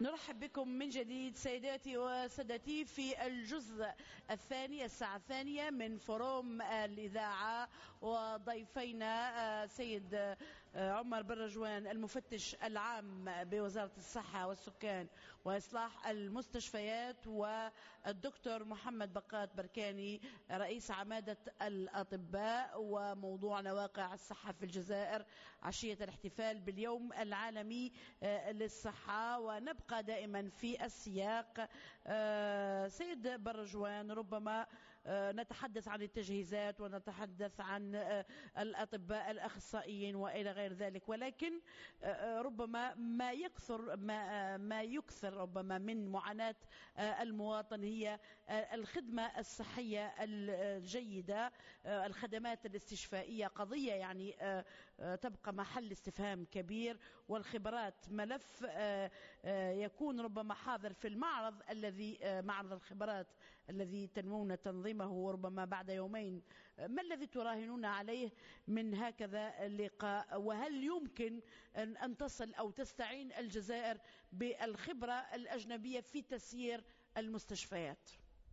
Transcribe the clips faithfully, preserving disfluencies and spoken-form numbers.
نرحب بكم من جديد سيداتي وسادتي في الجزء الثاني الساعة الثانية من فروم الإذاعة، وضيفينا سيد عمر بن رجوان المفتش العام بوزارة الصحة والسكان وإصلاح المستشفيات، والدكتور محمد بقات بركاني رئيس عمادة الأطباء، وموضوعنا واقع الصحة في الجزائر عشية الاحتفال باليوم العالمي للصحة. ونبقى دائما في السياق. سيد بن رجوان، ربما نتحدث عن التجهيزات ونتحدث عن الأطباء الأخصائيين وإلى غير ذلك، ولكن ربما ما يكثر ما, ما يكثر ربما من معاناة المواطن هي الخدمة الصحية الجيدة، الخدمات الاستشفائية قضية يعني تبقى محل استفهام كبير، والخبرات ملف يكون ربما حاضر في المعرض الذي معرض الخبرات الذي تنوون تنظيمه ربما بعد يومين. ما الذي تراهنون عليه من هكذا اللقاء؟ وهل يمكن أن تصل أو تستعين الجزائر بالخبرة الأجنبية في تسيير المستشفيات؟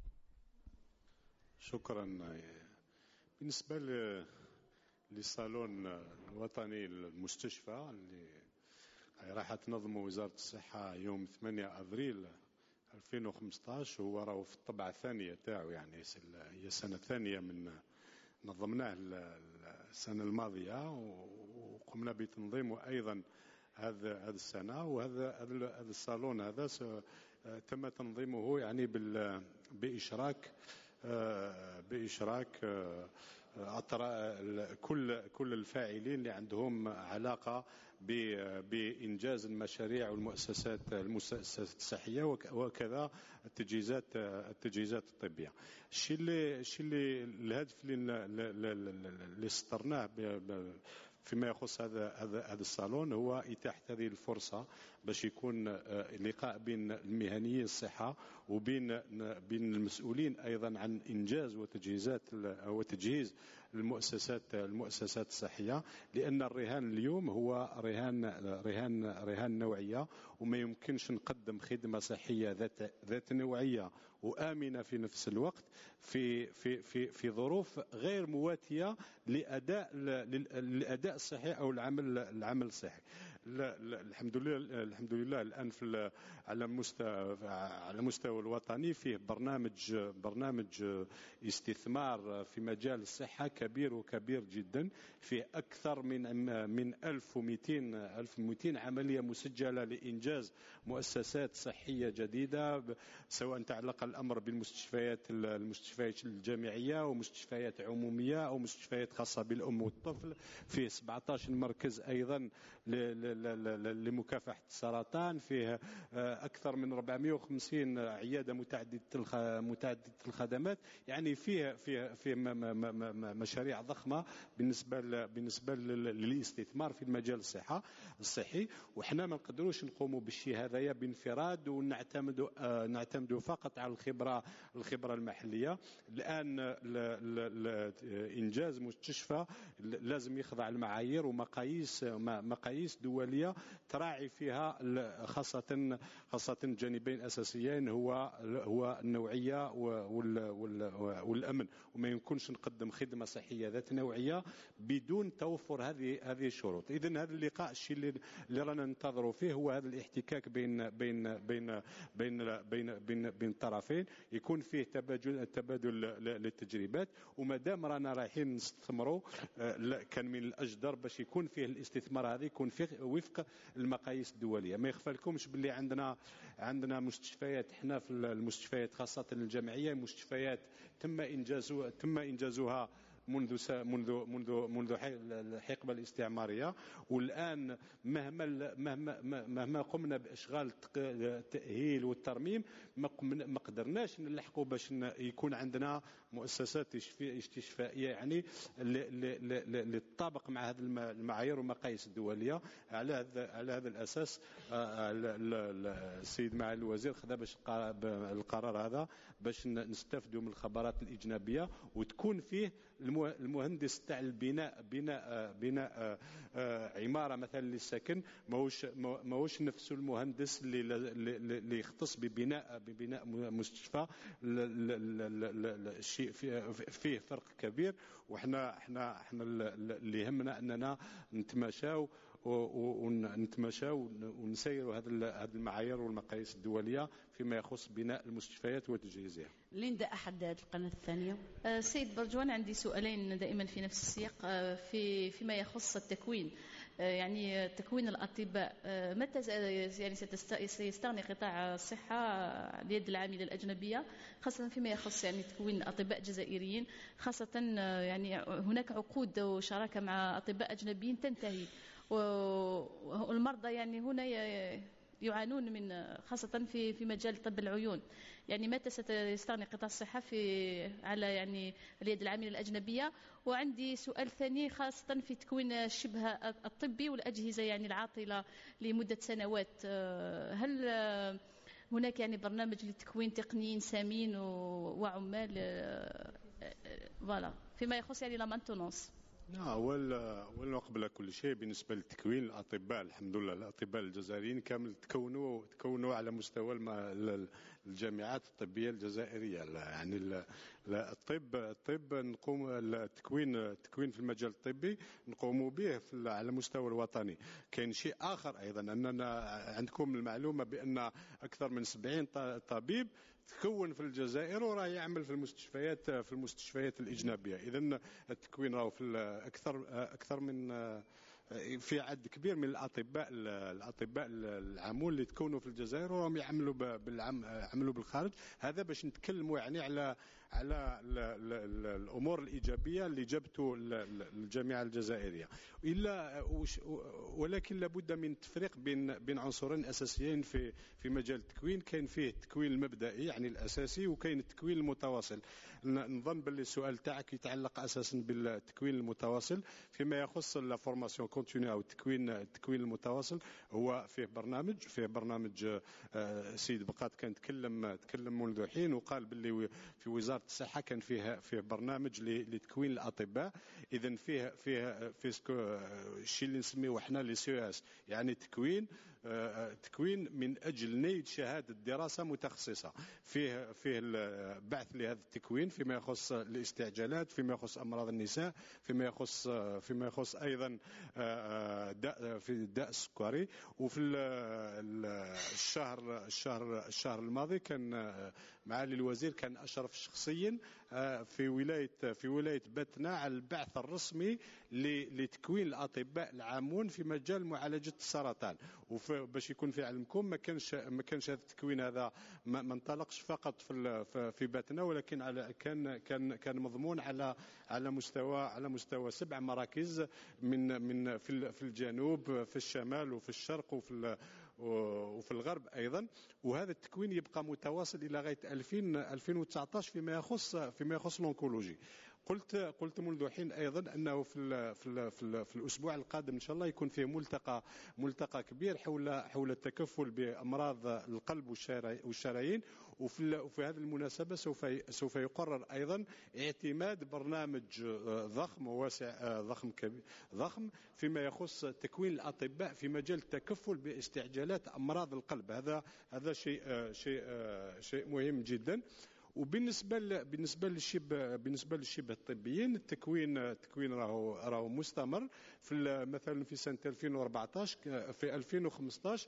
شكرا. بالنسبة للصالون الوطني للمستشفى اللي راح تنظمه وزارة الصحة يوم ثمانية أبريل ألفين وخمسة عشر، هو راهو في الطبعة الثانية تاعو، يعني هي السنة الثانية من نظمناه السنة الماضية، وقمنا بتنظيمه أيضا هذا هذا السنة. وهذا هذا الصالون هذا تم تنظيمه يعني بإشراك بإشراك كل كل الفاعلين اللي عندهم علاقة بإنجاز المشاريع والمؤسسات المؤسسات الصحية وكذا التجهيزات التجهيزات الطبية. الشيء اللي الشيء اللي الهدف اللي اللي سطرناه فيما يخص هذا هذا هذا الصالون هو إتاحة هذه الفرصة باش يكون لقاء بين المهنيين الصحة وبين بين المسؤولين أيضا عن إنجاز وتجهيزات وتجهيز المؤسسات المؤسسات الصحية، لأن الرهان اليوم هو رهان رهان رهان نوعية، وما يمكنش نقدم خدمة صحية ذات ذات نوعية وآمنة في نفس الوقت في في في في ظروف غير مواتية لأداء للأداء الصحي أو العمل العمل الصحي. الحمد لله الحمد لله الآن في على مستوى على مستوى الوطني فيه برنامج برنامج استثمار في مجال الصحة كبير وكبير جدا، فيه أكثر من من ألف ومئتين ألف ومئتين عملية مسجلة لإنجاز مؤسسات صحية جديدة، سواء تعلق الأمر بالمستشفيات المستشفيات الجامعية ومستشفيات عمومية أو مستشفيات خاصة بالأم والطفل. فيه سبعة عشر مركز أيضا لمكافحة السرطان، فيه أكثر من أربعمئة وخمسين عيادة متعددة متعددة الخدمات، يعني فيه فيه فيه مشاريع ضخمة بالنسبة بالنسبة للاستثمار في المجال الصحة الصحي. وإحنا ما نقدروش نقوموا بالشيء هذايا بانفراد ونعتمدوا نعتمدوا فقط على الخبرة الخبرة المحلية. الآن إنجاز مستشفى لازم يخضع المعايير ومقاييس مقاييس دولية تراعي فيها خاصة خاصة جانبين أساسيين، هو هو النوعية والأمن، وما يمكنش نقدم خدمة صحية ذات نوعية بدون توفر هذه هذه الشروط. إذن هذا اللقاء الشيء اللي, اللي رانا ننتظروا فيه هو هذا الاحتكاك بين بين بين بين بين بين, بين الطرفين، يكون فيه تبادل تبادل للتجربات. وما دام رانا رايحين نستثمروا كان من الأجدر باش يكون فيه الاستثمار هذا يكون فيه وفق المقاييس الدولية. ما يخفى لكمش باللي عندنا عندنا مستشفيات، احنا في المستشفيات خاصة الجامعية مستشفيات تم إنجازها تم إنجازها منذ منذ منذ منذ الحقبة الاستعمارية، والآن مهما مهما مهما قمنا بإشغال التأهيل والترميم ما قدرناش نلحقوا باش يكون عندنا مؤسسات استشفائية يعني اللي تطابق مع هذه المعايير والمقاييس الدولية. على هذا على هذا الأساس السيد معالي الوزير خذا باش القرار هذا باش نستفدوا من الخبرات الإجنبية وتكون فيه المهندس تاع البناء بناء بناء عماره مثلا للسكن ماهوش ماهوش نفسه المهندس اللي اللي يختص ببناء ببناء مستشفى. الشيء فيه فرق كبير، وحنا احنا احنا اللي يهمنا اننا نتماشاو ونتماشاو ونسيروا هذه هذه المعايير والمقاييس الدوليه فيما يخص بناء المستشفيات وتجهيزها. ليندا أحد القناة الثانية. سيد برجوان، عندي سؤالين دائما في نفس السياق في فيما يخص التكوين، يعني تكوين الأطباء. متى يعني سيستغني قطاع الصحة ليد العاملة الأجنبية، خاصة فيما يخص يعني تكوين أطباء جزائريين، خاصة يعني هناك عقود وشراكة مع أطباء أجنبيين تنتهي، والمرضى يعني هنا يعانون من خاصة في في مجال طب العيون. يعني متى سيستغني قطاع الصحة في على يعني اليد العاملة الأجنبية؟ وعندي سؤال ثاني خاصة في تكوين الشبه الطبي والأجهزة يعني العاطلة لمدة سنوات. هل هناك يعني برنامج لتكوين تقنيين سامين وعمال فوالا فيما يخص يعني لا مانتونونس؟ أولا قبل كل شيء بالنسبة لتكوين الأطباء، الحمد لله الأطباء الجزائريين كامل تكونوا تكونوا على مستوى الجامعات الطبية الجزائرية. يعني الطب الطب نقوم التكوين التكوين في المجال الطبي نقوم به على المستوى الوطني. كاين شيء آخر أيضا، أننا عندكم المعلومة بأن أكثر من سبعين طبيب تكون في الجزائر وراه يعمل في المستشفيات في المستشفيات الإجنبية. إذن التكوين راه في أكثر أكثر من في عدد كبير من الأطباء الأطباء العامون اللي تكونوا في الجزائر وراهم يعملوا بالعم عملوا بالخارج. هذا باش نتكلموا يعني على على الأمور الإيجابية اللي جابته الجامعة الجزائرية. إلا ولكن لابد من التفريق بين بين عنصرين أساسيين في في مجال التكوين. كاين فيه التكوين المبدئي يعني الأساسي، وكاين التكوين المتواصل. نظن باللي السؤال تاعك يتعلق أساسا بالتكوين المتواصل. فيما يخص لا فورماسيون كونتينيو أو التكوين التكوين المتواصل، هو فيه برنامج فيه برنامج سيد بقات كان تكلم تكلم منذ حين وقال باللي في وزارة الصحة كان فيها فيه برنامج لتكوين الأطباء. إذن فيه فيه في الشيء اللي نسميه احنا لي سي اس، يعني تكوين تكوين من أجل نيل شهادة دراسة متخصصة. فيه فيه البعث لهذا التكوين فيما يخص الاستعجالات، فيما يخص أمراض النساء، فيما يخص فيما يخص أيضا داء في الداء السكري. وفي الشهر الشهر الشهر الماضي كان معالي الوزير كان أشرف شخصيا في ولاية في ولاية بتنا على البعث الرسمي لتكوين الأطباء العامون في مجال معالجة السرطان. وباش يكون في علمكم ما كانش ما كانش هذا التكوين هذا ما انطلقش فقط في في بتنا، ولكن على كان كان كان مضمون على على مستوى على مستوى سبع مراكز من من في في الجنوب في الشمال وفي الشرق وفي وفي الغرب أيضا. وهذا التكوين يبقى متواصل إلى غاية ألفين ألفين وتسعطاش فيما يخص فيما يخص الأونكولوجي. قلت قلت منذ حين أيضا أنه في ال في ال في, ال في الأسبوع القادم إن شاء الله يكون فيه ملتقى ملتقى كبير حول حول التكفل بأمراض القلب والشرايين. وفي وفي هذه المناسبة سوف سوف يقرر أيضا اعتماد برنامج ضخم وواسع ضخم كبير ضخم فيما يخص تكوين الأطباء في مجال التكفل باستعجالات أمراض القلب. هذا هذا شيء شيء شيء مهم جدا. وبالنسبه بالنسبه للشبه بالنسبه للشبه الطبيين، التكوين التكوين راهو راهو مستمر. في مثلا في سنه ألفين وأربعطاش في ألفين وخمسطاش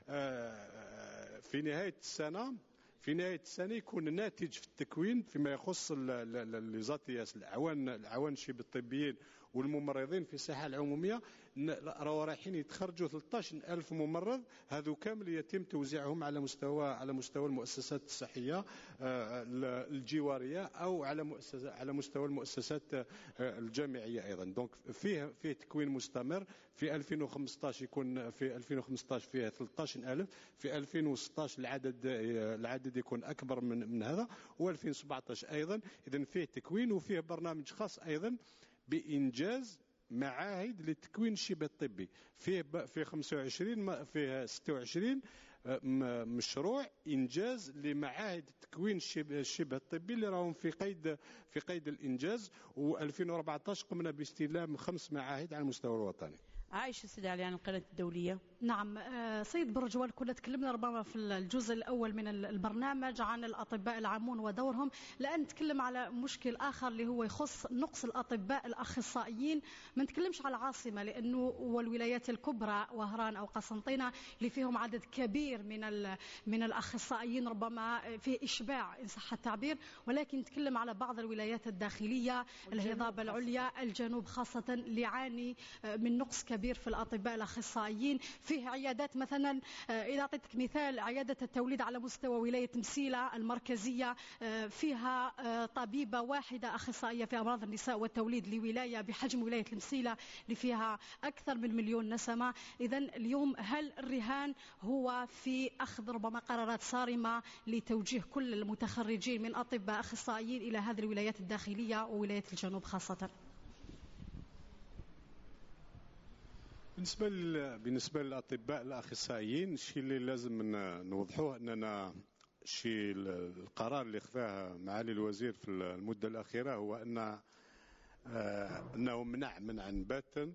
في نهايه السنه في نهايه السنه يكون ناتج في التكوين فيما يخص ليزاتياس العوان العوان الشبه الطبيين والممرضين في الصحة العمومية راهو رايحين يتخرجوا ثلاثة عشر ألف ممرض. هذو كامل يتم توزيعهم على مستوى على مستوى المؤسسات الصحية الجوارية أو على مؤسسة على مستوى المؤسسات الجامعية أيضا. دونك فيه فيه تكوين مستمر. في ألفين وخمسطاش يكون في ألفين وخمسطاش فيه ثلاثة عشر ألف، في ألفين وستطاش العدد العدد يكون أكبر من من هذا، وألفين وسبعطاش أيضا. إذن فيه تكوين وفيه برنامج خاص أيضا بإنجاز معاهد للتكوين الشبه الطبي. فيه في خمسة وعشرين فيه ستة وعشرين مشروع انجاز لمعاهد التكوين الشبه الطبي اللي راهم في قيد في قيد الانجاز، و2014 قمنا باستلام خمس معاهد على المستوى الوطني. عايشة سيدي علي عن القناة الدولية. نعم سيد برجوال، كنا تكلمنا ربما في الجزء الأول من البرنامج عن الأطباء العامون ودورهم، الآن نتكلم على مشكل آخر اللي هو يخص نقص الأطباء الأخصائيين. ما نتكلمش على العاصمة لأنه والولايات الكبرى وهران أو قسنطينة اللي فيهم عدد كبير من من الأخصائيين ربما في إشباع إن صح التعبير، ولكن نتكلم على بعض الولايات الداخلية، الهضاب العليا، الجنوب خاصة اللي يعاني من نقص كبير في الأطباء الأخصائيين. فيه عيادات مثلا، إذا أعطيتك مثال، عيادة التوليد على مستوى ولاية مسيلة المركزية فيها طبيبة واحدة أخصائية في أمراض النساء والتوليد لولاية بحجم ولاية المسيلة اللي فيها أكثر من مليون نسمة. إذن اليوم هل الرهان هو في أخذ ربما قرارات صارمة لتوجيه كل المتخرجين من أطباء أخصائيين إلى هذه الولايات الداخلية وولاية الجنوب خاصة؟ بالنسبة بالنسبة للأطباء الأخصائيين، الشيء اللي لازم نوضحوه أننا الشيء القرار اللي خذاه معالي الوزير في المدة الأخيرة هو أن أنه منع منعا باتا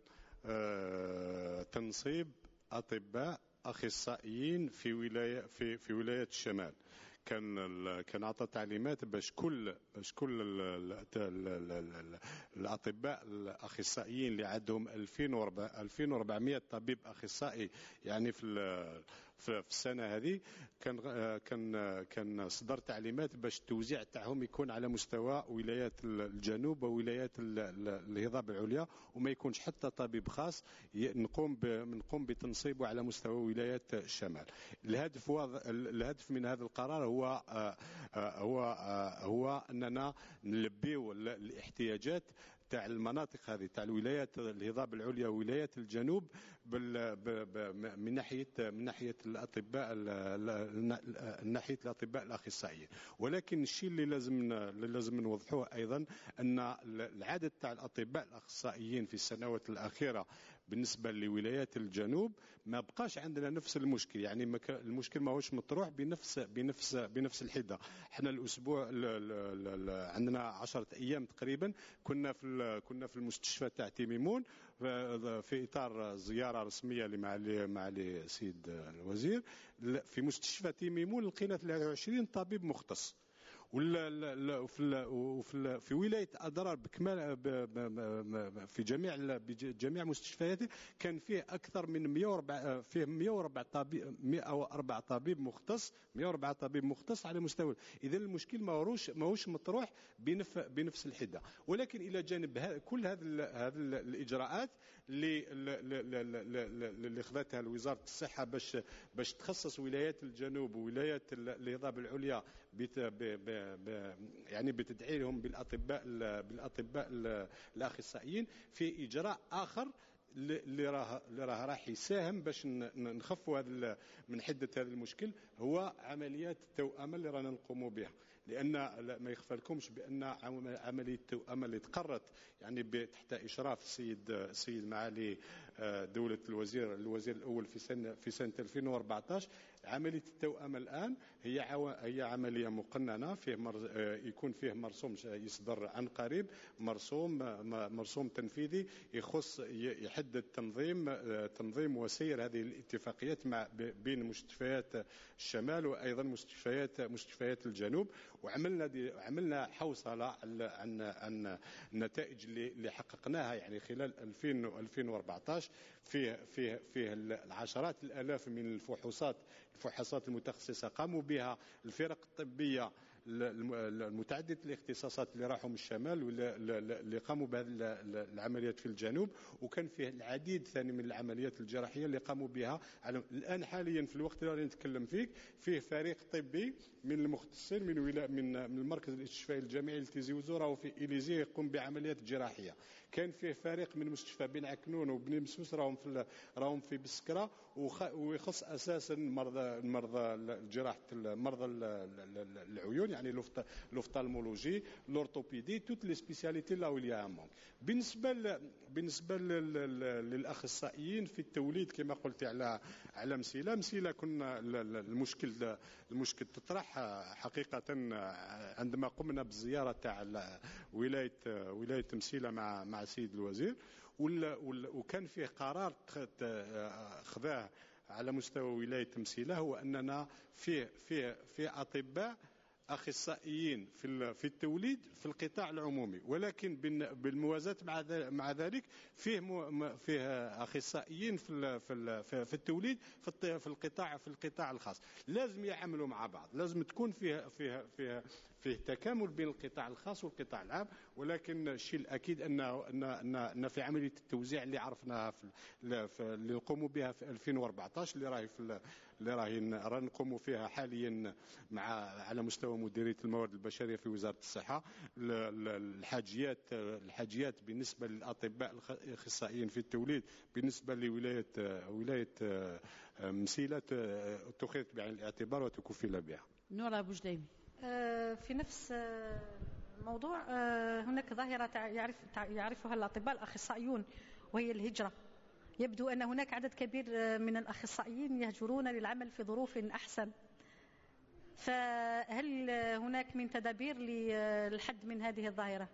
تنصيب أطباء أخصائيين في ولاية في في ولاية الشمال. كان كان عطى تعليمات باش كل باش كل الاطباء الاخصائيين اللي عندهم ألفين وأربعمائة طبيب اخصائي يعني في في السنه هذه، كان كان كان صدر تعليمات باش التوزيع تاعهم يكون على مستوى ولايات الجنوب وولايات الهضاب العليا، وما يكونش حتى طبيب خاص نقوم نقوم بتنصيبه على مستوى ولايات الشمال. الهدف الهدف من هذا القرار هو هو هو اننا نلبيو الاحتياجات تاع المناطق هذه تاع الولايات الهضاب العليا وولايات الجنوب من ناحيه من ناحيه الاطباء من ناحيه الاطباء الاخصائيين. ولكن الشيء اللي لازم اللي لازم نوضحوه ايضا ان العدد تاع الاطباء الاخصائيين في السنوات الاخيره بالنسبه لولايات الجنوب ما بقاش عندنا نفس المشكل، يعني المشكل ما هوش مطروح بنفس بنفس بنفس الحده. احنا الاسبوع عندنا عشرة ايام تقريبا كنا في كنا في المستشفى تاع تيميمون في اطار زياره رسميه لمعالي معالي السيد الوزير. في مستشفى تيميمون لقينا ثلاثة وعشرين طبيب مختص، وفي في ولايه اضرار بكمال في جميع جميع مستشفياته كان فيه اكثر من مئة وأربعة فيه مئة وأربعة طبيب مئة وأربعة طبيب مختص مئة وأربعة طبيب مختص على مستوى. اذا المشكل ما هوش ما هوش مطروح بنفس بنفس الحده. ولكن الى جانب كل هذه هذه الاجراءات اللي اللي خذتها وزاره الصحه باش باش تخصص ولايات الجنوب وولايات الهضاب العليا يعني بتدعيرهم بالاطباء بالاطباء الاخصائيين في اجراء اخر اللي راه اللي راه راح يساهم باش نخفوا هذا من حده هذا المشكل، هو عمليات التوأمه اللي رانا نقوموا بها. لان ما يخفى لكمش بان عمليه التوأمه اللي تقرت يعني تحت اشراف السيد السيد معالي دوله الوزير الوزير الاول في سنه في سنه ألفين وأربعطاش، عمليه التوأمه الان هي هي عمليه مقننه فيه مر يكون فيه مرسوم يصدر عن قريب مرسوم مرسوم تنفيذي يخص يحدد تنظيم تنظيم وسير هذه الاتفاقيات مع بين مستشفيات الشمال وايضا مستشفيات مستشفيات الجنوب. وعملنا دي عملنا حوصله عن عن النتائج اللي حققناها يعني خلال ألفين وأربعطاش فيه فيه فيه العشرات الالاف من الفحوصات الفحوصات المتخصصه قاموا بها الفرق الطبيه المتعدده الاختصاصات اللي راحوا من الشمال واللي قاموا بهذه العمليات في الجنوب، وكان فيه العديد ثاني من العمليات الجراحيه اللي قاموا بها. الان حاليا في الوقت اللي نتكلم فيك فيه فريق طبي من المختصين من ولا من من المركز الاستشفائي الجامعي لتيزي وزوره وفي إليزي يقوم بعمليات جراحيه. كان فيه فريق من مستشفى بن عكنون وبن مسوس راهم في راهم في بسكره ويخص اساسا مرضى مرضى جراحه مرضى العيون يعني لوفتالمولوجي لورتوبيدي توت لي سبيسياليتي لا ويليا مونك. بالنسبه بالنسبه للاخصائيين في التوليد كما قلت على على مسيله مسيله كنا المشكل المشكل تطرح حقيقه عندما قمنا بالزياره تاع ولايه ولايه مسيله مع مع السيد الوزير، وكان فيه قرار خذاه على مستوى ولايه مسيله، هو اننا في في في اطباء اخصائيين في في التوليد في القطاع العمومي، ولكن بالموازاه مع مع ذلك فيه فيه اخصائيين في في في التوليد في القطاع في القطاع الخاص. لازم يعملوا مع بعض، لازم تكون فيه فيه فيه فيه تكامل بين القطاع الخاص والقطاع العام. ولكن الشيء الاكيد ان ان ان في عمليه التوزيع اللي عرفناها في اللي نقوموا بها في ألفين وأربعطاش اللي راهي في اللي راهي نقوموا فيها حاليا مع على مستوى مديريه الموارد البشريه في وزاره الصحه، الحاجيات الحاجيات بالنسبه للاطباء الاخصائيين في التوليد بالنسبه لولايه ولايه مسيله اتخذت بعين الاعتبار وتكفل بها. نورا بوجديمي. في نفس الموضوع هناك ظاهرة يعرف يعرفها الأطباء الأخصائيون وهي الهجرة. يبدو أن هناك عدد كبير من الأخصائيين يهجرون للعمل في ظروف أحسن، فهل هناك من تدابير للحد من هذه الظاهرة؟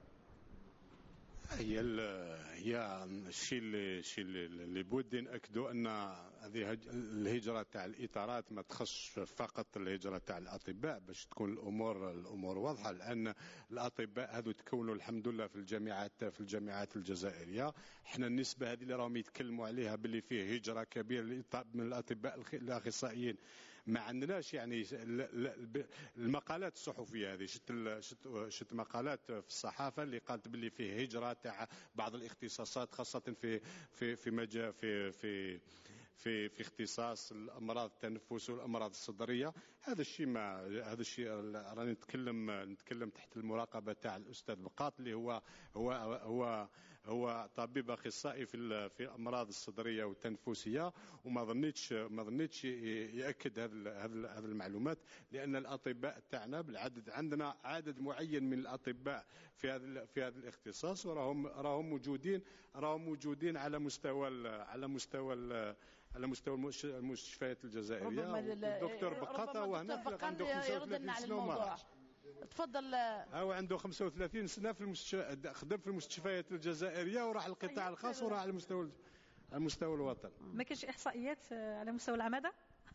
هي هي الشيء اللي الشيء اللي بودي ناكدوا ان هذه الهجره تاع الاطارات ما تخصش فقط الهجره تاع الاطباء، باش تكون الامور الامور واضحه، لان الاطباء هذو تكونوا الحمد لله في الجامعات في الجامعات الجزائريه. احنا النسبه هذه اللي راهم يتكلموا عليها باللي فيه هجره كبيره من الاطباء الاخصائيين ما عندناش. يعني المقالات الصحفيه هذه شت شت شت مقالات في الصحافه اللي قالت باللي فيه هجره تاع بعض الاختصاصات خاصه في في في مجال في في في في اختصاص الامراض التنفس والامراض الصدريه. هذا الشيء ما هذا الشيء راني نتكلم نتكلم تحت المراقبه تاع الاستاذ بقاط اللي هو هو هو هو طبيب اخصائي في في الامراض الصدريه والتنفسيه، وما ظنيتش ما ظنيتش ياكد هذه هذه المعلومات، لان الاطباء تاعنا بالعدد عندنا عدد معين من الاطباء في هذا في هذا الاختصاص، وراهم راهم موجودين راهم موجودين على مستوى على مستوى على مستوى المستشفيات الجزائريه. الدكتور بقاطه وهنا عنده خمسة وثلاثين سنه وما تفضل. هو عنده خمسة وثلاثين سنه في المستشفى، خدم في المستشفيات الجزائريه وراح القطاع الخاص وراح على المستوى على مستوى الوطن. ما كاينش احصائيات على مستوى العماده؟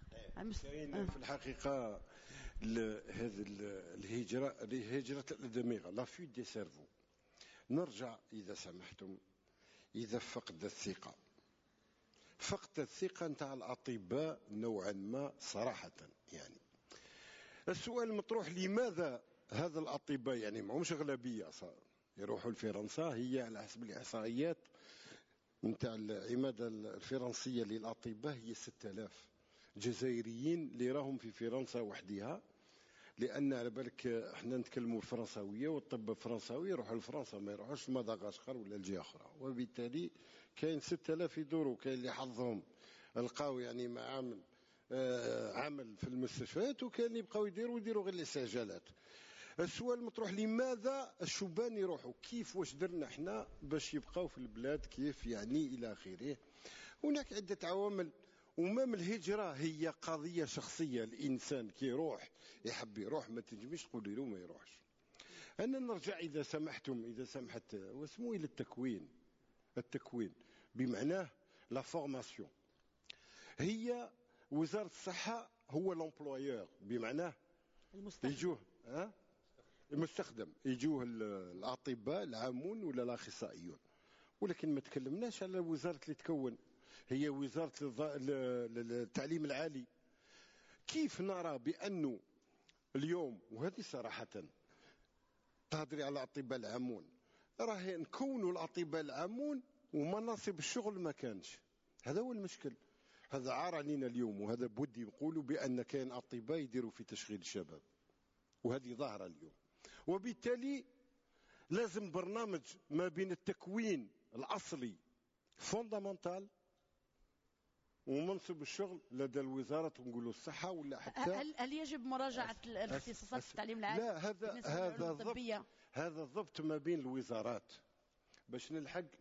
في الحقيقه هذه الهجره هجره الادمغه لا فوت دي سيرفو. نرجع اذا سمحتم، اذا فقد الثقه فقد الثقه نتاع الاطباء نوعا ما صراحه. يعني السؤال المطروح لماذا هذا الاطباء يعني معهمش اغلبيه يروحوا لفرنسا؟ هي على حسب الاحصائيات نتاع العماده الفرنسيه للاطباء هي ستة آلاف جزائريين اللي راهم في فرنسا وحدها، لان على بالك احنا نتكلموا الفرنساويه والطب الفرنساوي يروحوا لفرنسا ما يروحوش لمدغشقر ولا لجهه اخرى، وبالتالي كاين ستة آلاف يدوروا. كاين اللي حظهم لقاو يعني مع عامل آه عمل في المستشفيات، وكاين اللي يبقاو يديروا يديروا غير الاستعجالات. السؤال المطروح لماذا الشبان يروحوا؟ كيف واش درنا احنا باش يبقاو في البلاد؟ كيف يعني الى اخره؟ هناك عده عوامل، ومام الهجره هي قضيه شخصيه. الانسان كي يروح يحب يروح، ما تنجمش تقول له ما يروحش. انا نرجع اذا سمحتم اذا سمحت واسمو الى التكوين. التكوين بمعناه لا فورماسيون. هي وزاره الصحه هو لومبلويور، بمعناه يجوه ها المستخدم، يجوه الاطباء العامون ولا الاخصائيون. ولكن ما تكلمناش على وزاره اللي تكون، هي وزاره التعليم العالي. كيف نرى بانه اليوم، وهذه صراحه تهضري على الاطباء العامون، راه نكونوا الاطباء العامون ومناصب الشغل ما كانش. هذا هو المشكل. هذا عار علينا اليوم، وهذا بودي نقولوا بان كاين اطباء يديروا في تشغيل الشباب، وهذه ظاهره اليوم. وبالتالي لازم برنامج ما بين التكوين الاصلي فوندامنتال ومنصب الشغل لدى الوزاره، ونقولوا الصحه ولا حتى هل هل يجب مراجعه الاختصاصات في التعليم العالي؟ لا، هذا هذا الضبط هذا الضبط ما بين الوزارات باش نلحق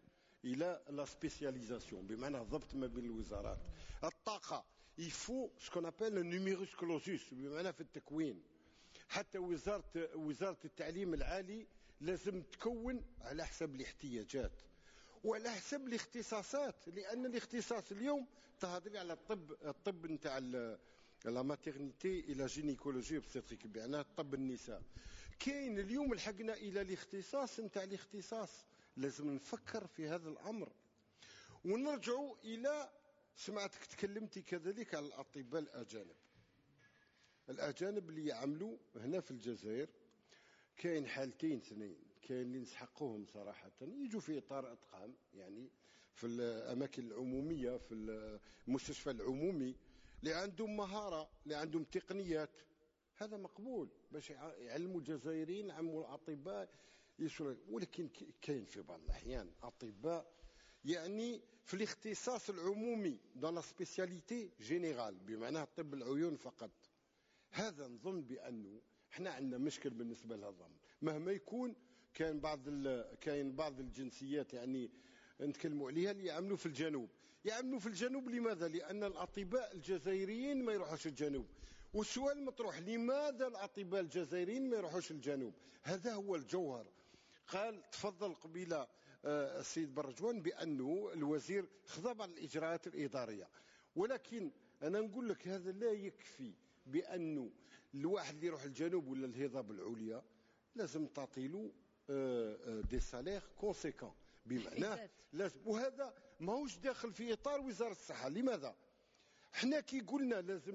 الى لا سبيسياليزاسيون، بمعنى ضبط ما بين الوزارات. الطاقه يفو سكون ابل النيميروس كلوزوس، بمعنى في التكوين. حتى وزاره وزاره التعليم العالي لازم تكون على حسب الاحتياجات وعلى حسب الاختصاصات، لان الاختصاص اليوم تهضري على الطب الطب نتاع لا ماتيرنيتي الى جينيكولوجي اوبستريك، بمعنى الطب النساء. كاين اليوم لحقنا الى الاختصاص نتاع الاختصاص، لازم نفكر في هذا الامر. ونرجعوا الى، سمعتك تكلمتي كذلك على الاطباء الاجانب. الاجانب اللي يعملوا هنا في الجزائر كاين حالتين اثنين، كاين اللي نسحقوهم صراحه يجوا في اطار اطقام، يعني في الاماكن العموميه في المستشفى العمومي، اللي عندهم مهاره، اللي عندهم تقنيات، هذا مقبول باش يعلموا الجزائريين، يعلموا الاطباء يسول. ولكن كاين في بعض الاحيان اطباء يعني في الاختصاص العمومي دون لا سبيسياليتي جينيرال، بمعنى طب العيون فقط. هذا نظن بانه احنا عندنا مشكل بالنسبه لهذا، مهما يكون. كاين بعض كاين بعض الجنسيات يعني نتكلموا عليها اللي يعملوا في الجنوب، يعملوا في الجنوب لماذا؟ لان الاطباء الجزائريين ما يروحوش الجنوب. والسؤال مطروح، لماذا الاطباء الجزائريين ما يروحوش الجنوب؟ هذا هو الجوهر. قال تفضل قبيله السيد برجوان بانه الوزير خضع بعض الاجراءات الاداريه، ولكن انا نقول لك هذا لا يكفي. بانه الواحد اللي يروح الجنوب ولا الهضاب العليا لازم تعطيله دي سالير كونسيكون، بمعنى لازم. وهذا ماهوش داخل في اطار وزاره الصحه. لماذا؟ حنا كي قلنا لازم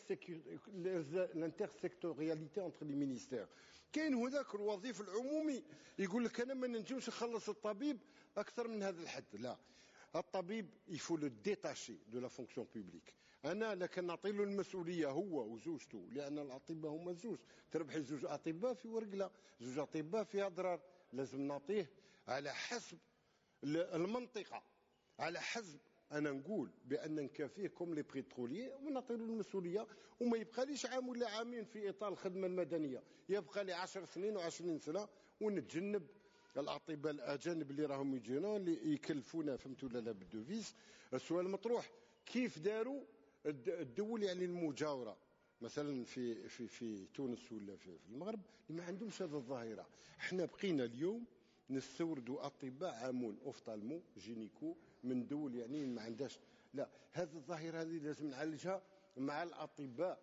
لانترسيكتورياليتي انتر لي مينيستير، كاين هناك الوظيفه العمومي يقول لك انا ما ننجمش نخلص الطبيب اكثر من هذا الحد. لا، الطبيب يفو لو ديتاشي دو لا فونكسيون بوبليك. انا لكن نعطي له المسؤوليه هو وزوجته، لان الاطباء هما زوج، تربحي زوج اطباء في ورقله، زوج اطباء في اضرار. لازم نعطيه على حسب المنطقه، على حسب. انا نقول بان نكافيه كوم لي بريتروليي ونعطي له المسؤوليه، وما يبقى ليش عام ولا عامين في اطار الخدمه المدنيه، يبقى لي عشر سنين وعشرين سنه، ونتجنب الاطباء الاجانب اللي راهم يجينا اللي يكلفونا، فهمتوا ولا لا بالدوفيس. السؤال المطروح كيف داروا الدول يعني المجاوره، مثلا في في في تونس ولا في, في المغرب اللي ما عندهمش هذه الظاهره. احنا بقينا اليوم نستوردوا اطباء عامون اوفتالمو جينيكو من دول يعني ما عندهاش. لا، هذه الظاهره هذه لازم نعالجها مع الاطباء.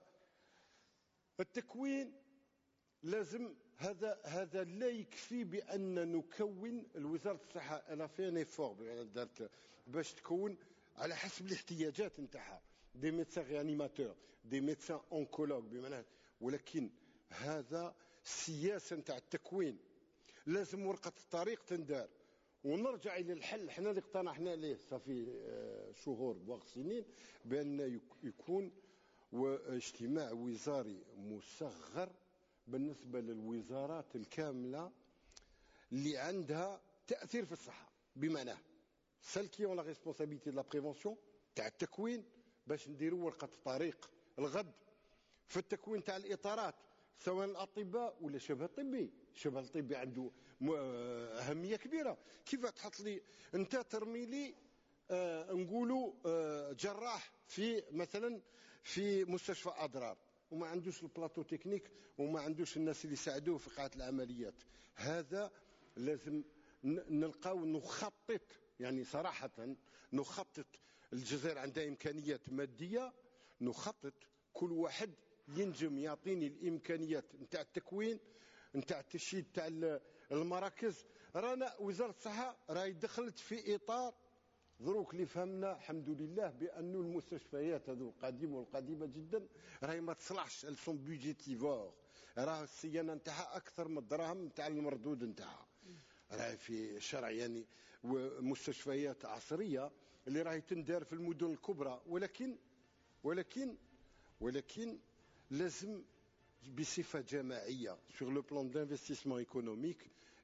التكوين لازم، هذا هذا لا يكفي بان نكون الوزاره الصحه. انا في ان ايفور يعني دارت باش تكون على حسب الاحتياجات نتاعها، دي ميدسان ريانيماتور، دي ميدسان اونكولوج، بمعنى. ولكن هذا السياسه نتاع التكوين لازم ورقه الطريق تندار. ونرجع الى الحل حنا اللي اقتنعنا عليه صافي شهور بوغ سنين، بان يكون اجتماع وزاري مصغر بالنسبه للوزارات الكامله اللي عندها تاثير في الصحه، بمعنى سال كي اون لا ريسبونسابيلتي دو لا بريفونسيون تاع التكوين، باش نديروا ورقه الطريق الغد في التكوين تاع الاطارات، سواء الاطباء ولا شبه الطبي. الشبه الطبي عنده اهميه كبيره. كيف تحط لي انت ترمي لي آه نقولوا آه جراح في مثلا في مستشفى اضرار وما عندوش البلاطو تكنيك وما عندوش الناس اللي يساعدوه في قاعه العمليات، هذا لازم نلقاو نخطط. يعني صراحه نخطط. الجزائر عندها امكانيات ماديه، نخطط كل واحد ينجم يعطيني الامكانيات نتاع التكوين نتاع التشييد تاع المراكز. رانا وزاره الصحه راهي دخلت في اطار دروك اللي فهمنا الحمد لله بانه المستشفيات هذو القديمه والقديمه جدا راهي ما تصلحش، السون بيجيتيفور، راه الصيانه نتاعها اكثر من الدراهم نتاع المردود نتاعها. راهي في الشرع يعني مستشفيات عصريه اللي راهي تندار في المدن الكبرى، ولكن ولكن ولكن لازم بصفه جماعيه sur le plan d'investissement économique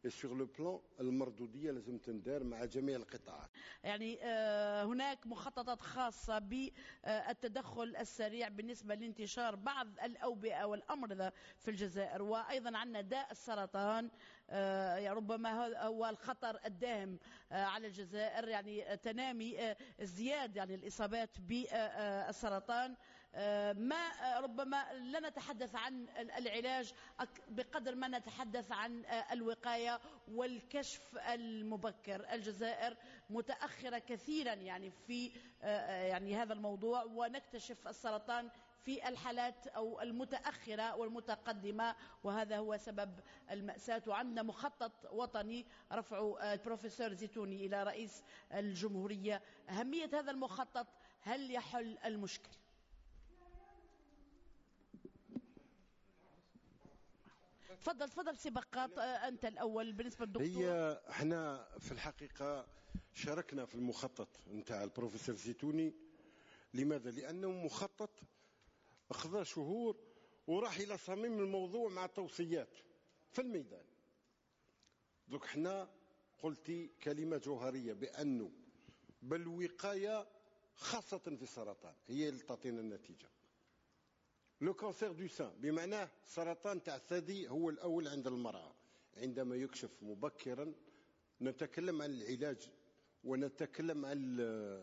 سور لو بلان المردوديه لازم تندار مع جميع القطاعات. يعني هناك مخططات خاصه بالتدخل السريع بالنسبه لانتشار بعض الاوبئه والامراض في الجزائر، وايضا عندنا داء السرطان ربما هو الخطر الداهم على الجزائر، يعني تنامي ازدياد يعني الاصابات بالسرطان. ما ربما لا نتحدث عن العلاج بقدر ما نتحدث عن الوقاية والكشف المبكر. الجزائر متأخرة كثيرا يعني في يعني هذا الموضوع، ونكتشف السرطان في الحالات أو المتأخرة والمتقدمة، وهذا هو سبب المأساة. وعندنا مخطط وطني رفعه البروفيسور زيتوني إلى رئيس الجمهورية. أهمية هذا المخطط، هل يحل المشكل؟ تفضل تفضل سي بقاط، أنت الأول بالنسبة للدكتور. هي احنا في الحقيقة شاركنا في المخطط نتاع البروفيسور زيتوني. لماذا؟ لأنه مخطط أخذ شهور وراح إلى صميم الموضوع مع توصيات في الميدان. دوك احنا قلتي كلمة جوهرية بأنه بالوقاية خاصة في السرطان هي اللي تعطينا النتيجة. لو كانسير دو سان بمعناه سرطان تاع الثدي هو الأول عند المرأة. عندما يكشف مبكرا نتكلم عن العلاج ونتكلم عن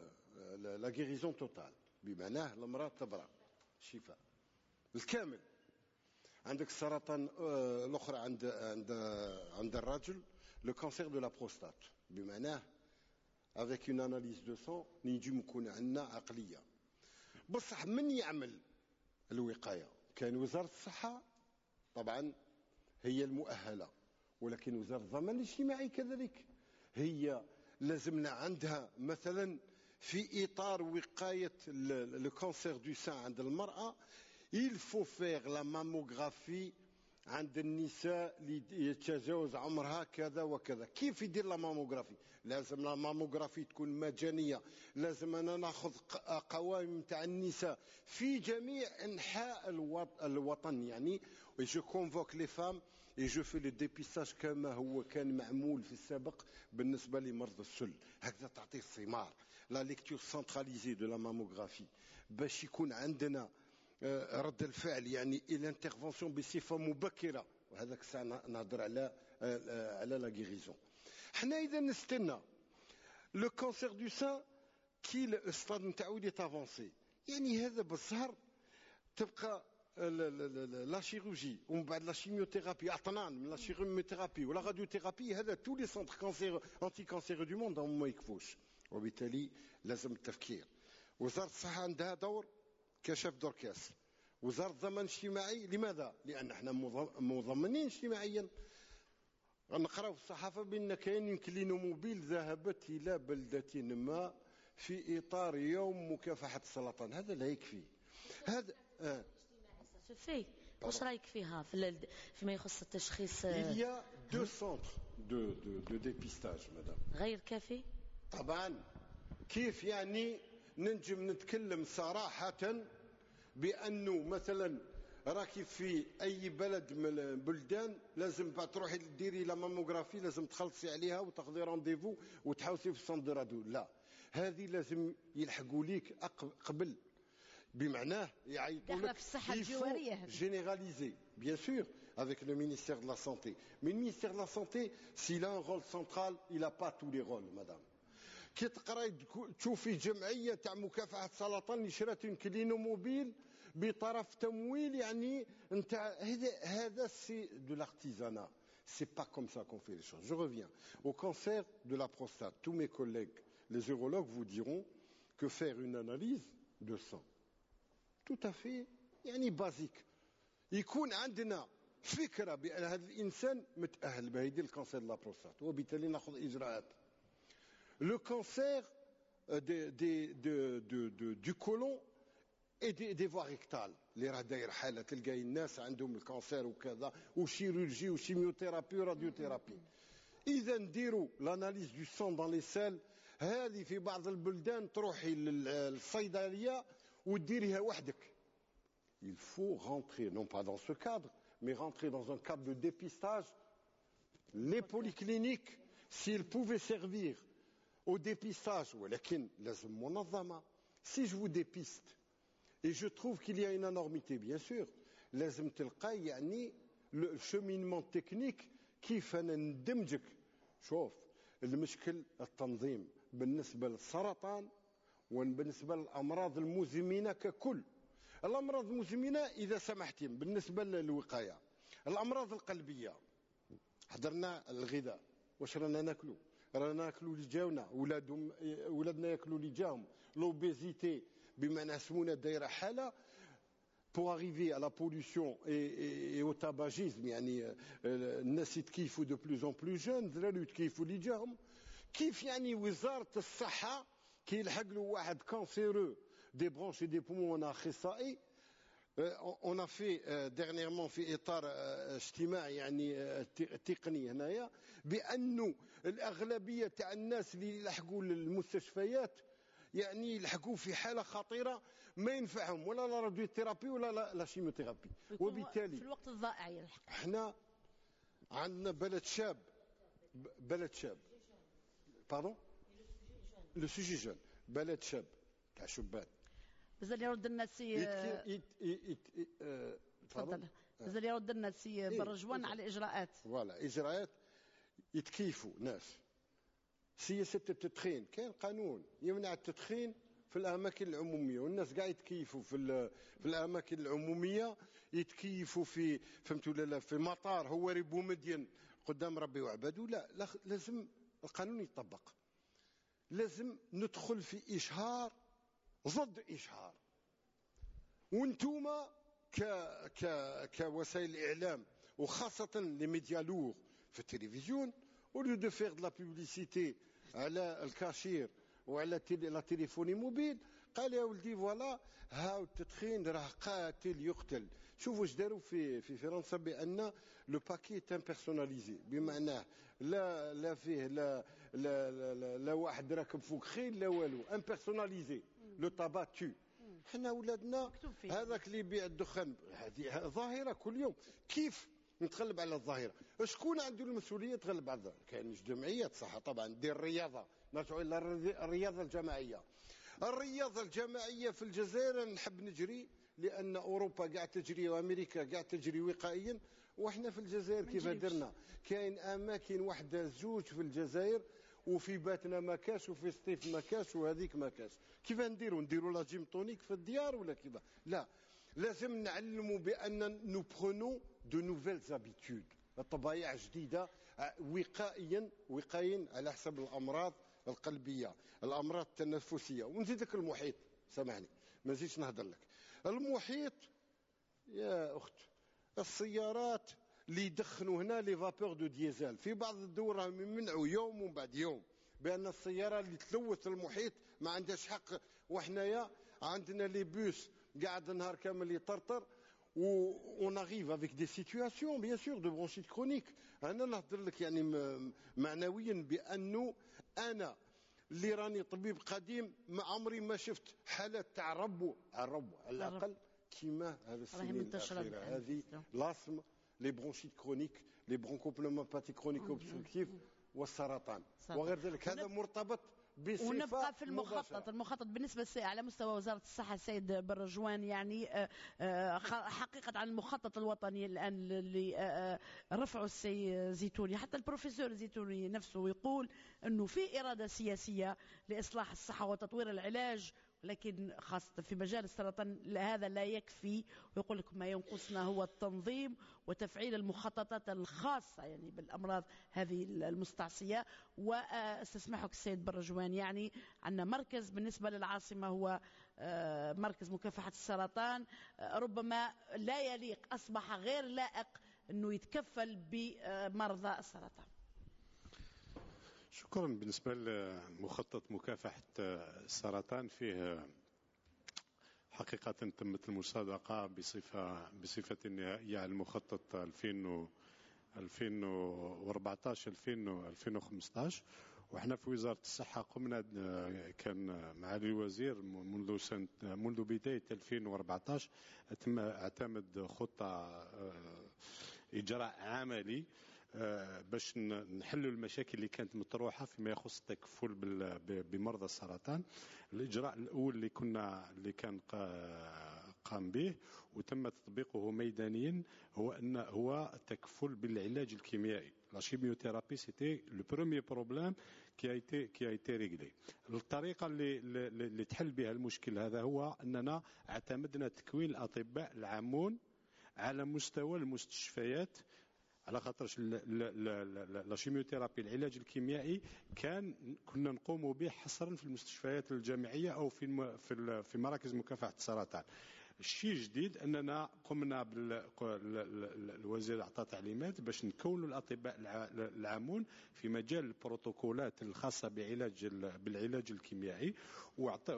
لا غيريزون توتال، بمعناه المرأة تبرأ شفاء الكامل. عندك السرطان الأخرى عند عند عند الرجل لو كانسير دو لا بروستات، بمعناه avec une analyse de sang نجم يكون عندنا عقلية. بصح من يعمل الوقاية؟ كان وزارة الصحة طبعا هي المؤهلة، ولكن وزارة الضمان الاجتماعي كذلك هي لازمنا عندها مثلا في إطار وقاية الكانسير دو سان عند المرأة il faut faire la mammographie عند النساء اللي يتجاوز عمرها كذا وكذا. كيف يدير لا ماموغرافي؟ لازم لا ماموغرافي تكون مجانية، لازم أنا ناخذ قوائم تاع النساء في جميع أنحاء الوطن يعني. جو كونفوك لي فام اي جو في لو ديبيستاج كما هو كان معمول في السابق بالنسبة لمرضى السل. هكذا تعطي الثمار. لا ليكتور سنتراليزي دو لا ماموغرافي باش يكون عندنا رد الفعل يعني الانترفونسيون بصفه مبكره، وهذاك الساعه نهضر على على لا غيريزون. حنا اذا نستنى لو كانسير دو سان كي الستاد نتاعو لي تافونسي، يعني هذا بالظهر تبقى لا شيروجي ومن بعد لا شيميوثيرابي اطنان من لا شيميوثيرابي ولا راديوثيرابي، هذا تو لي سونتر كانسير انتي كانسير دو موند ما يكفوش. وبالتالي لازم التفكير. وزاره الصحه عندها دور كشف دوركاس. وزارة الضمان الاجتماعي لماذا؟ لأن احنا مضمنين اجتماعيا. نقرأ في الصحافة بأن كاين كلينوموبيل ذهبت إلى بلدة ما في إطار يوم مكافحة السرطان. هذا لا يكفي. هذا آه. واش رايك فيها في فيما يخص التشخيص؟ Il y a deux centres de de de dépistage madame. غير كافي؟ طبعا. كيف يعني ننجم نتكلم صراحة بأنه مثلا راكي في أي بلد من البلدان لازم بعد تروحي ديري لا ماموغرافي لازم تخلصي عليها وتاخذي رونديفو وتحوسي في السنتر راديو. لا، هذه لازم يلحقوا ليك قبل، بمعناه يعيطوا لك في الصحة الجوارية généraliser bien sûr avec le ministère de la santé. Mais le ministère de la santé s'il a un rôle central, il n'a pas tous les rôles madame. كي تقراي تشوفي جمعيه تاع مكافحه السرطان اللي شرات كلينوموبيل بطرف تمويل يعني نتاع هذا هذا سي دو لارتيزانا. سي با كوم سا كون في لي شوز. جو ريفيان au cancer de la prostate. Tous mes collègues les urologues vous diront que faire une analyse de sang tout à fait يعني بازيك يكون عندنا فكره بان هذا الانسان متاهل باه يدير الكانسير دو لا بروستات، وبالتالي ناخذ اجراءات. Le cancer de, de, de, de, de, du côlon et des, des voies rectales. اللي راه داير حاله تلقاي الناس عندهم الكانسير وكذا وشيروجي وشيميوثيرابي وراديوثيرابي. اذا نديروا لاناليز دو سون دون لي سيل. هذه في بعض البلدان تروحي للصيدليه وديريها وحدك. Il faut rentrer non pas dans ce cadre mais rentrer dans un cadre de dépistage لي بوليكلينيك s'ils pouvaient servir au dépistage, ولكن لازم منظمة. Si je vous dépiste et je trouve qu'il y a une anormité, bien sûr, لازم تلقى يعني le cheminement technique كيف أنا ندمجك. شوف المشكل التنظيم بالنسبة للسرطان وبالنسبة للأمراض المزمنة ككل. الأمراض المزمنة إذا سمحتم بالنسبة للوقاية، الأمراض القلبية حضرنا الغذاء، واش رانا ناكلو؟ رانا ناكلو اللي جاونا، ولادهم ولادنا ياكلوا اللي جاهم. لوبيزيتي بمعنى سمونا دايره حاله pour arriver à la pollution et, et, et au tabagisme. يعني الناس يتكيفوا de plus en plus jeunes، ذراري يتكيفوا اللي جاهم. كيف يعني وزارة الصحة كي يلحق له واحد كانسيرو دي برونش دي بومون اخصائي. on a fait dernièrement في اطار اجتماع يعني تقني هنايا بانه الاغلبيه تاع الناس اللي يلحقوا للمستشفيات يعني يلحقوا في حاله خطيره ما ينفعهم ولا لا راديو ثيرابي ولا لا شيموثيرابي. وبالتالي في الوقت الضائع يلحق. احنا عندنا بلد شاب، بلد شاب باردون لو سوجي جون، بلد شاب تاع شبان. مازال يرد لنا سي تفضل. مازال يرد لنا سي برجوان على الاجراءات. فوالا اجراءات يتكيفوا ناس. سياسه التدخين، كاين قانون يمنع التدخين في الاماكن العموميه، والناس قاعد يتكيفوا في في الاماكن العموميه، يتكيفوا في فهمتوا ولا لا، في مطار هو ريبو مدين قدام ربي وعباده. لا, لا لازم القانون يطبق. لازم ندخل في اشهار ضد إشهار. وانتوما ك ك كوسائل الإعلام وخاصة لي ميديا لور في التلفزيون، au lieu de faire de la publicité على الكاشير وعلى لا تليفوني موبيل، قال يا ولدي فوالا هاو التدخين راه قاتل يقتل. شوفوا واش داروا في في فرنسا بان لو باكي تان بيرسوناليزي، بمعنى لا لا فيه لا لا لا, لا, لا واحد راكب فوق خيل لا والو، ان بيرسوناليزي لو طابا تو. حنا ولادنا هذاك اللي يبيع الدخان، هذه ظاهره كل يوم. كيف نتغلب على الظاهره؟ شكون عنده المسؤوليه تغلب على الظاهره؟ كاين جمعيات صح طبعا دير الرياضه، نرجعوا الى الرياضه الجماعيه. الرياضه الجماعيه في الجزائر نحب نجري لان اوروبا قاعد تجري وامريكا قاعد تجري وقائيا، واحنا في الجزائر كيف درنا؟ كاين اماكن واحده زوج في الجزائر، وفي باتنا ما كاش وفي سطيف ما كاش وهذيك ما كاش. كيف نديروا؟ نديروا لا جيم تونيك في الديار ولا كيف؟ لا، لازم نعلموا بان نو برونو دو نوفيل زابيتود، طبايع جديده وقائيا وقايا على حسب الامراض القلبيه، الامراض التنفسيه. ونزيدك المحيط، سامحني ما نزيدش نهضر لك. المحيط يا اخت، السيارات اللي يدخنوا هنا لي فابور دو ديزل في بعض الدول راهم يمنعوا يوم ومن بعد يوم بان السياره اللي تلوث المحيط ما عندهاش حق. وحنايا عندنا لي بوس قاعد النهار كامل يطرطر، و on arrive avec des situations bien sûr de bronchite chronique. انا نهضر لك يعني معنويا بانه انا اللي راني طبيب قديم ما عمري ما شفت حالات تاع ربو الربو على الاقل كيما هذا السنين الاخيره هذه. لاصم، لي برونشيت كرونيك، لي برونكوبلوموباتي كرونيك اوبستركتيف، والسرطان وغير ذلك. هذا مرتبط بصفه. ونبقى في المخطط المخطط بالنسبه على مستوى وزاره الصحه السيد برجوان، يعني حقيقه عن المخطط الوطني الان اللي رفعوا السي زيتوني، حتى البروفيسور زيتوني نفسه يقول انه في اراده سياسيه لاصلاح الصحه وتطوير العلاج، لكن خاصة في مجال السرطان هذا لا يكفي. ويقول لك ما ينقصنا هو التنظيم وتفعيل المخططات الخاصة يعني بالأمراض هذه المستعصية. واستسمحك السيد برجوان، يعني عندنا مركز بالنسبة للعاصمة هو مركز مكافحة السرطان، ربما لا يليق، أصبح غير لائق أنه يتكفل بمرضى السرطان. شكرا. بالنسبة لمخطط مكافحة السرطان، فيه حقيقة تمت المصادقة بصفة بصفة نهائية على المخطط ألفين وأربعطاش ألفين وخمسطاش. وإحنا في وزارة الصحة قمنا كان معالي الوزير منذ سنة منذ بداية ألفين وأربعطاش اعتمد خطة إجراء عملي باش نحلوا المشاكل اللي كانت مطروحه فيما يخص التكفل بمرضى السرطان. الاجراء الاول اللي كنا اللي كان قام به وتم تطبيقه ميدانيا هو ان هو التكفل بالعلاج الكيميائي. لا chimiothérapie c'était le premier problème qui a été qui a été réglé. الطريقه اللي اللي تحل بها المشكل هذا هو اننا اعتمدنا تكوين الاطباء العامون على مستوى المستشفيات، على خاطرش لا شيميوثيرابي العلاج الكيميائي كان كنا نقوم به حصرا في المستشفيات الجامعيه او في في مراكز مكافحه السرطان. الشيء الجديد اننا قمنا بالوزير اعطى تعليمات باش نكونوا الاطباء العامون في مجال البروتوكولات الخاصه بعلاج بالعلاج الكيميائي، واعطى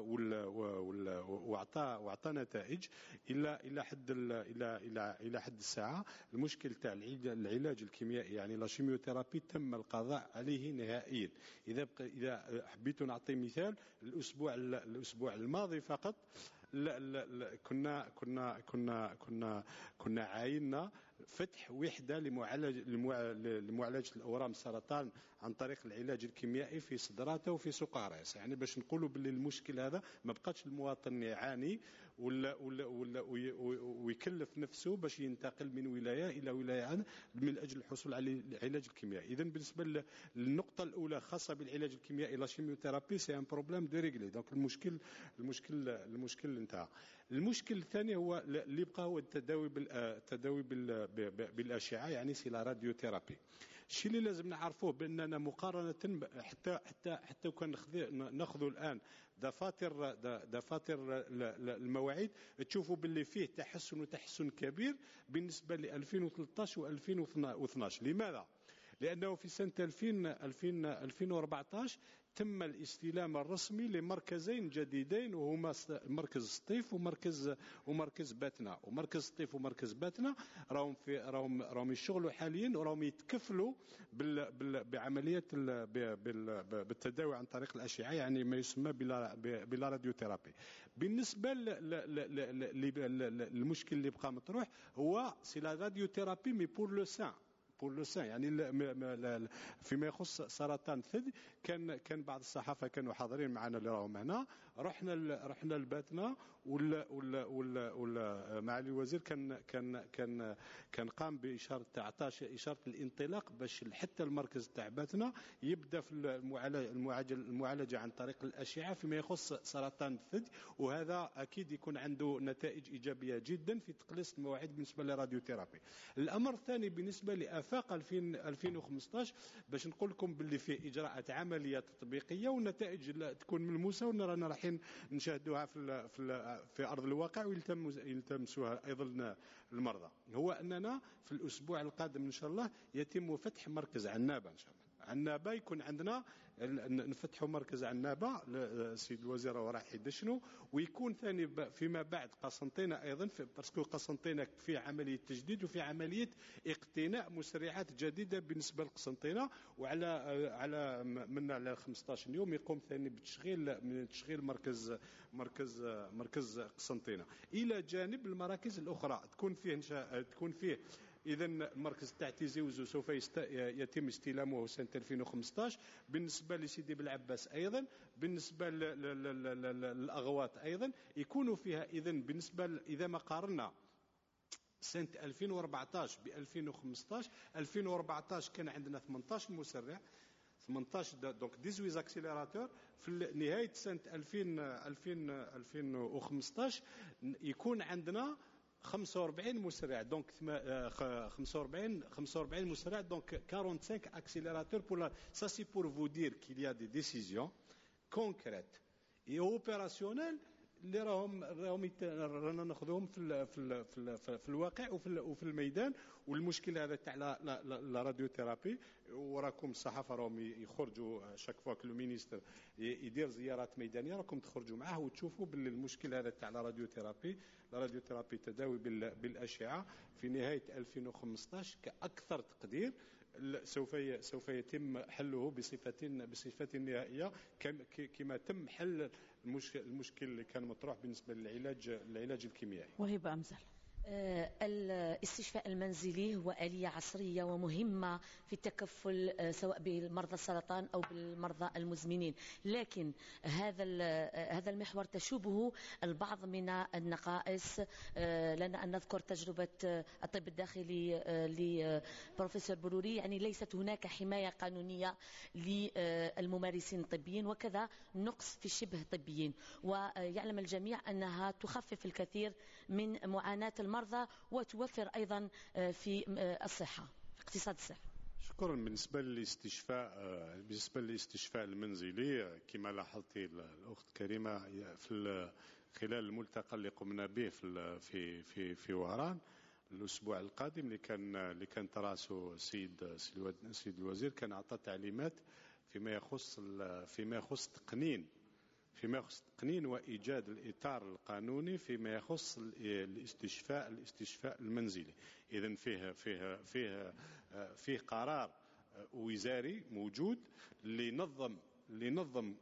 واعطى واعطى نتائج الى الى حد الى الى الى حد الساعه. المشكل تاع العلاج الكيميائي يعني لا شيميوثيرابي تم القضاء عليه نهائيا. اذا اذا حبيت نعطي مثال، الاسبوع الاسبوع الماضي فقط لا لا لا كنا كنا كنا كنا كنا عايننا فتح وحده لمعالجه لمعالجه الاورام السرطان عن طريق العلاج الكيميائي في صدراته وفي سقراس. يعني باش نقولوا باللي المشكل هذا ما بقاش المواطن يعاني ولا ولا ولا ويكلف نفسه باش ينتقل من ولايه الى ولايه من اجل الحصول على العلاج الكيميائي. اذا بالنسبه للنقطه الاولى خاصه بالعلاج الكيميائي لا شيميوثيرابي سي ان بروبليم دو ريغلي. دونك المشكل المشكل المشكل انتهى. المشكل الثاني هو اللي بقى هو التداوي بالتداوي بالاشعه، يعني سي لا راديوثيرابي. الشيء اللي لازم نعرفوه باننا مقارنه حتى حتى حتى وكان ناخذوا الان دفاتر دفاتر المواعيد تشوفوا باللي فيه تحسن وتحسن كبير بالنسبه ل ألفين وثلاثة عشر وألفين واثني عشر. لماذا؟ لانه في سنه ألفين وأربعة عشر تم الاستلام الرسمي لمركزين جديدين، وهما مركز سطيف ومركز ومركز باتنا. ومركز سطيف ومركز باتنا راهم في راهم راهم يشتغلوا حاليا وراهم يتكفلوا بعمليه بالتداوي عن طريق الاشعه، يعني ما يسمى بلا بلا راديوثيرابي. بالنسبه للمشكل اللي بقى مطروح هو سي لا راديوثيرابي مي بور لو سان بور لو سان، يعني فيما يخص سرطان الثدي. كان كان بعض الصحافه كانوا حاضرين معنا اللي راهم هنا، رحنا رحنا لباتنا ولا ولا ولا ولا معالي الوزير كان كان كان كان قام باشاره اعطاء اشاره الانطلاق باش حتى المركز تاع باتنا يبدا في المعالجه المعالجه عن طريق الاشعه فيما يخص سرطان الثدي، وهذا اكيد يكون عنده نتائج ايجابيه جدا في تقليص المواعيد بالنسبه للراديوثيرابي. الامر الثاني بالنسبه لافاق ألفين وخمسة عشر باش نقول لكم باللي فيه اجراءات عمليه تطبيقيه والنتائج تكون ملموسه ورانا رايحين نشاهدوها في في في ارض الواقع ويلتمسوها ايضا المرضى. هو اننا في الاسبوع القادم ان شاء الله يتم فتح مركز عنابه ان شاء الله. عنابه يكون عندنا نفتحوا مركز عنابه، السيد الوزير راح يدشنوا، ويكون ثاني فيما بعد قسنطينه ايضا، باسكو قسنطينه في عمليه تجديد وفي عمليه اقتناء مسرعات جديده بالنسبه لقسنطينه، وعلى على من على خمسة عشر يوم يقوم ثاني بتشغيل من تشغيل مركز مركز مركز قسنطينه، الى جانب المراكز الاخرى تكون فيه تكون فيه إذا المركز تاع تيزي وزو سوف يتم استلامه سنة ألفين وخمسة عشر. بالنسبة لسيدي بالعباس أيضا، بالنسبة للأغواط أيضا يكونوا فيها. إذا بالنسبة إذا ما قارنا سنة ألفين وأربعة عشر ب ألفين وخمسة عشر، ألفين وأربعة عشر كان عندنا ثمانية عشر مسرع، ثمانية عشر دونك ثمانية عشر اكسيليراتور. في نهاية سنة ألفين وخمسة عشر يكون عندنا خمسة وأربعين مسرع، دونك خمسة وأربعين خمسة وأربعين مسرع، دونك خمسة وأربعين accélérateurs pour la ça c'est pour vous dire qu'il y a des décisions concrètes et opérationnelles اللي راهم راهم رانا ناخذهم في في في في الواقع وفي وفي الميدان. والمشكل هذا تاع لا راديوثيرابي، وراكم الصحافه راهم يخرجوا شاك فوا لو مينيستر يدير زيارات ميدانيه راكم تخرجوا معاه وتشوفوا باللي المشكل هذا تاع لا راديوثيرابي لا راديوثيرابي تداوي بالاشعه في نهايه ألفين وخمسة عشر كاكثر تقدير سوف سوف يتم حله بصفه بصفه نهائيه كما تم حل المشكل المشكل اللي كان مطروح بالنسبه للعلاج العلاج الكيميائي. وهبه امزل. الاستشفاء المنزلي هو آلية عصرية ومهمة في التكفل سواء بالمرضى السرطان أو بالمرضى المزمنين، لكن هذا هذا المحور تشوبه البعض من النقائص. لنا أن نذكر تجربة الطب الداخلي لبروفيسور بروري، يعني ليست هناك حماية قانونية للممارسين الطبيين، وكذا نقص في الشبه طبيين، ويعلم الجميع أنها تخفف الكثير من معاناة المرضى وتوفر أيضا في الصحة، في اقتصاد الصحة. شكرا. بالنسبة للاستشفاء بالنسبة للاستشفاء المنزلي كما لاحظت الأخت كريمة في خلال الملتقى اللي قمنا به في في في في وهران الأسبوع القادم اللي كان اللي كان تراسه السيد السيد الوزير، كان أعطى تعليمات فيما يخص فيما يخص تقنين فيما يخص تقنين وإيجاد الإطار القانوني فيما يخص الاستشفاء الاستشفاء المنزلي. إذن فيه فيه فيه فيه قرار وزاري موجود لنظم لنظم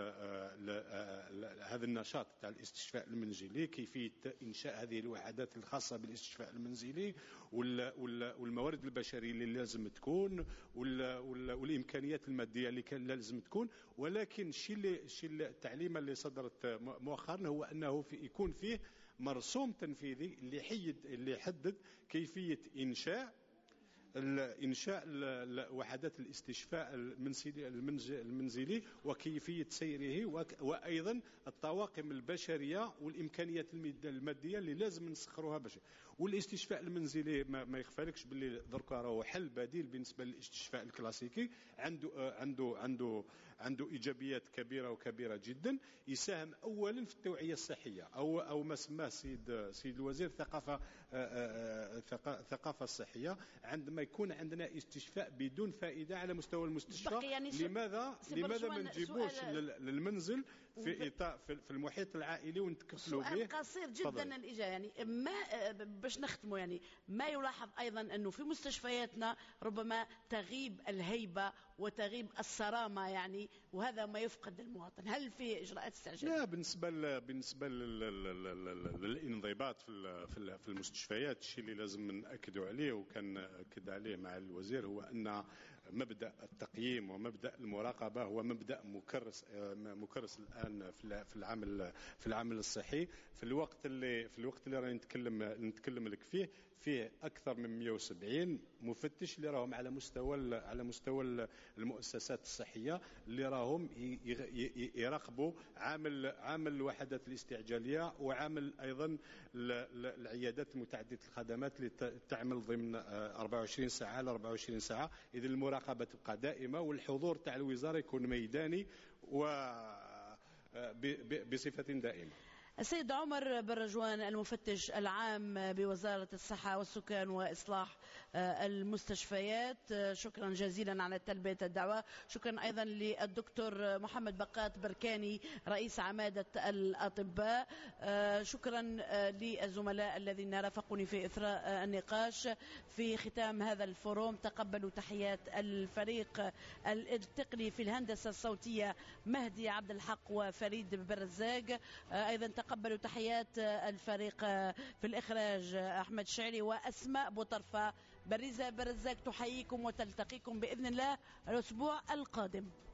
هذا النشاط تاع الاستشفاء المنزلي، كيفية إنشاء هذه الوحدات الخاصة بالاستشفاء المنزلي والموارد البشرية اللي لازم تكون والإمكانيات المادية اللي كان لازم تكون. ولكن الشيء اللي الشيء التعليمة اللي صدرت مؤخرا هو أنه في يكون فيه مرسوم تنفيذي اللي يحدد اللي يحدد كيفية إنشاء إنشاء وحدات الاستشفاء المنزلي وكيفية سيره، وأيضا الطواقم البشرية والإمكانيات المادية اللي لازم نسخروها باش. والاستشفاء المنزلي ما يخفالكش باللي دركا راهو حل بديل بالنسبة للاستشفاء الكلاسيكي، عنده عنده عنده عنده إيجابيات كبيرة وكبيرة جدا. يساهم أولا في التوعية الصحية أو أو ما سماه سيد سيد الوزير ثقافة ثقافة الصحية. عندما يكون عندنا استشفاء بدون فائدة على مستوى المستشفى، يعني لماذا لماذا ما نجيبوش للمنزل في إطار في المحيط العائلي ونتكفلوا به؟ سؤال قصير جدا الإجابة، يعني ما باش نختموا، يعني ما يلاحظ أيضا أنه في مستشفياتنا ربما تغيب الهيبة وتغيب الصرامة، يعني وهذا ما يفقد المواطن. هل في إجراءات استعجالية؟ لا، بالنسبة بالنسبة للانضباط في في المستشفيات، الشيء اللي لازم نأكدوا عليه وكان أكد عليه مع الوزير هو أن مبدأ التقييم ومبدأ المراقبة هو مبدأ مكرس مكرس الآن في العمل في العمل الصحي. في الوقت اللي في الوقت اللي راني نتكلم نتكلم لك فيه فيه أكثر من مئة وسبعين مفتش اللي راهم على مستوى على مستوى المؤسسات الصحية اللي راهم يراقبوا عامل عامل الوحدات الاستعجالية وعامل أيضا العيادات متعددة الخدمات اللي تعمل ضمن أربعة وعشرين ساعة على أربعة وعشرين ساعة. إذا المراقبة تبقى دائمة والحضور تاع الوزارة يكون ميداني وبصفة دائمة. السيد عمر بن رجوان المفتش العام بوزارة الصحة والسكان وإصلاح المستشفيات، شكرا جزيلا على تلبية الدعوة. شكرا أيضا للدكتور محمد بقات بركاني رئيس عمادة الأطباء. شكرا للزملاء الذين رافقوني في إثراء النقاش. في ختام هذا الفوروم تقبلوا تحيات الفريق التقني في الهندسة الصوتية مهدي عبد الحق وفريد برزاق. أيضا تقبلوا تحيات الفريق في الإخراج أحمد شعري وأسماء بوطرفة. بريزة برزاق تحييكم وتلتقيكم بإذن الله الأسبوع القادم.